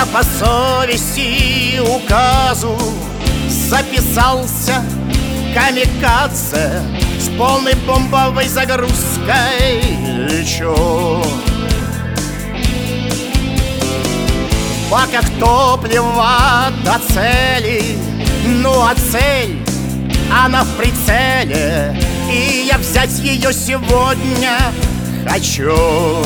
Я по совести указу записался в камикадзе с полной бомбовой загрузкой лечу. В баках топлива до цели, ну а цель, она в прицеле, и я взять ее сегодня хочу.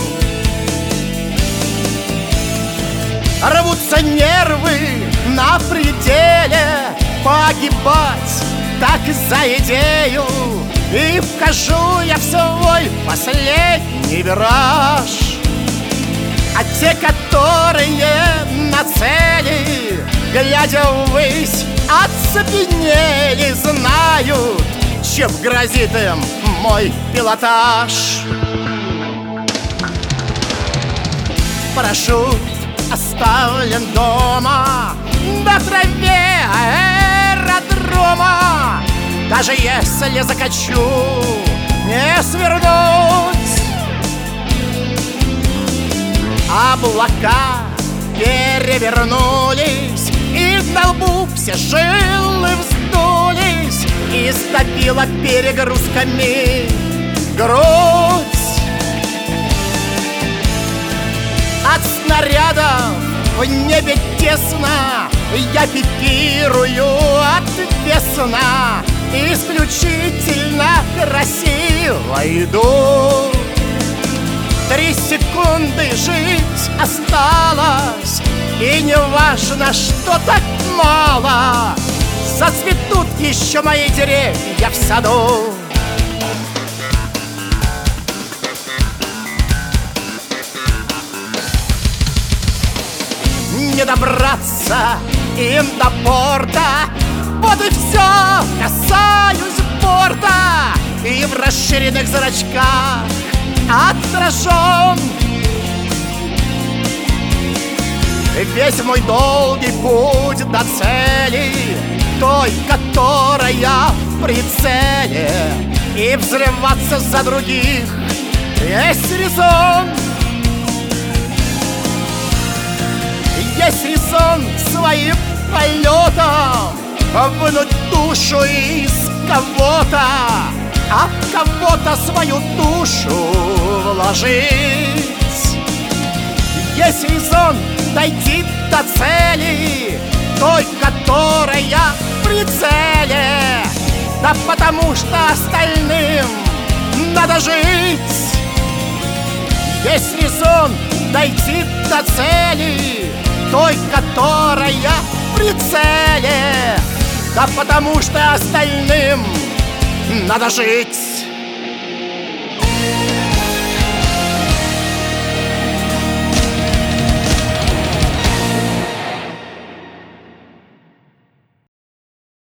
Рвутся нервы на пределе, погибать так за идею, и вхожу я в свой последний вираж. А те, которые на цели, глядя ввысь, оцепенели, знают, чем грозит им мой пилотаж. Парашют оставлен дома на траве аэродрома. Даже если закачу, не свернуть. Облака перевернулись, и на лбу все жилы вздулись, и стопила перегрузками грудь. От снарядов в небе тесно, я пикирую отвесно, исключительно красиво иду. 3 секунды жить осталось, и не важно, что так мало, зацветут еще мои деревья в саду. Не добраться им до порта, вот и все, касаюсь борта, и в расширенных зрачках отражен весь мой долгий путь до цели, той, которая в прицеле, и взрываться за других есть резон. Есть резон своим полетом вынуть душу из кого-то, а в кого-то свою душу вложить. Есть резон дойти до цели, той, которая в прицеле, да потому что остальным надо жить. Есть резон дойти до цели, той, которая в прицеле, да потому что остальным надо жить.